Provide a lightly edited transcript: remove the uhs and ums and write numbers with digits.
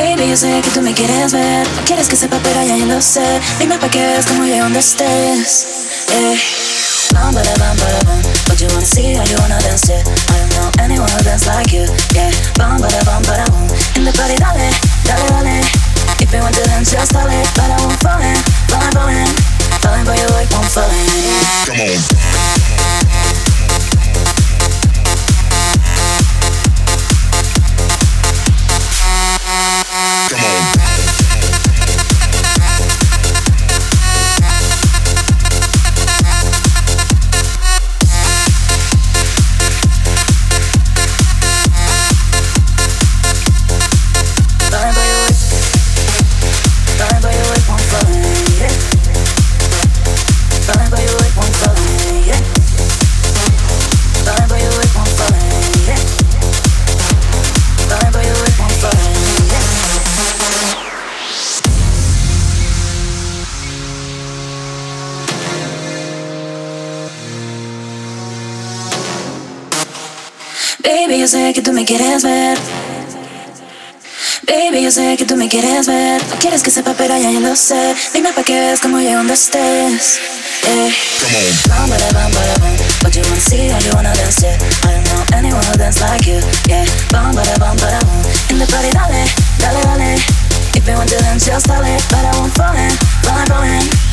Baby, yo sé que tú me quieres ver. No quieres que sepa, pero ya yo lo sé. Dime pa' que veas como yo donde estés. Bum, bada, bum, bada, bum. What you wanna see, how you wanna dance, yeah. I don't know anyone who dance like you, yeah. Bum, bada, boom. In the party, dale, dale, dale. If you want to dance, just dale. But I won't fall in, falling for you like won't fall in. Come on. Baby, yo sé que tú me quieres ver. Baby, yo sé que tú me quieres ver. No quieres que sepa, pero ya yo lo sé. Dime pa' que veas como yo donde estés. Bum, bada, bum, bada, bum. What you wanna see, how you wanna dance, yeah. I don't know anyone who dance like you, yeah. Bum, bada, bum. In the party, dale, dale, dale. If you want to dance, just dale. But I won't fall in, falling.